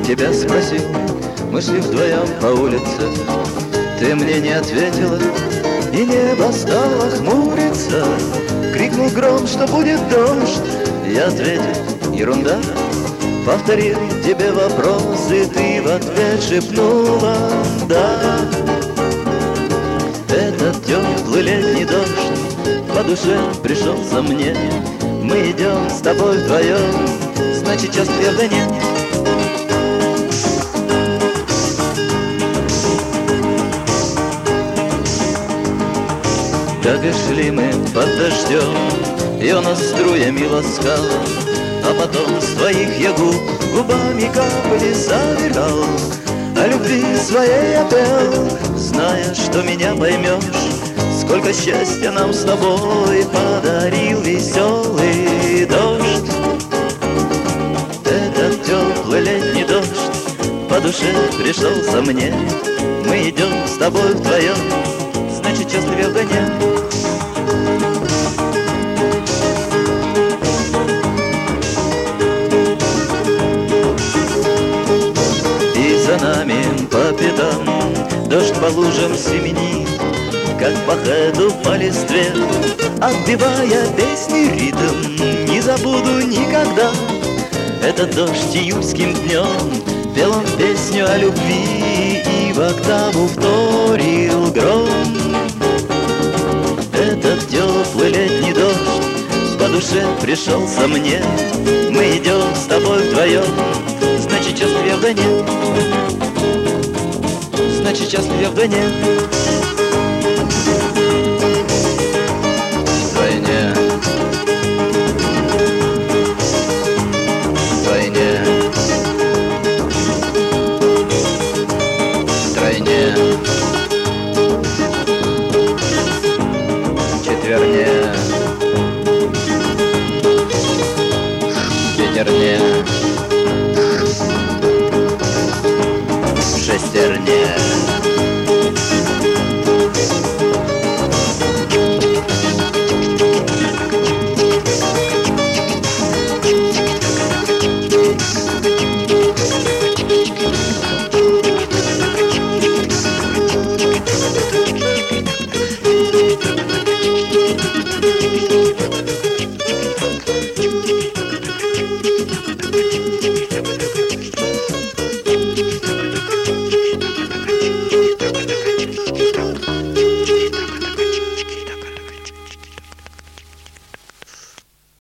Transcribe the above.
тебя спросил, мы шли вдвоем по улице, ты мне не ответила, и небо стало хмуриться. Крикнул гром, что будет дождь, я ответил, ерунда. Повторил тебе вопрос, и ты в ответ шепнула да. Этот теплый летний дождь по душе пришелся мне. Мы идем с тобой вдвоем, значит, час твердо нет. Так и шли мы под дождем, и он нас струями ласкал, а потом с твоих я губ губами капли собирал. О любви своей я пел, зная, что меня поймешь. Сколько счастья нам с тобой подарил веселый дождь. Этот теплый летний дождь по душе пришелся мне. Мы идем с тобой вдвоем, значит, счастливее вдвойне. И за нами по пятам дождь по лужам семенит, как по хэду по листве, отбивая песни ритм. Не забуду никогда этот дождь июльским днем. Пел он песню о любви и в октаву вторил гром. Этот теплый летний дождь по душе пришелся мне. Мы идем с тобой вдвоем, значит, счастливее вдвойне. Значит, счастливее вдвойне. Вдвойне. Вдвойне. Втройне. Четверне. Пятерне. Шестерне.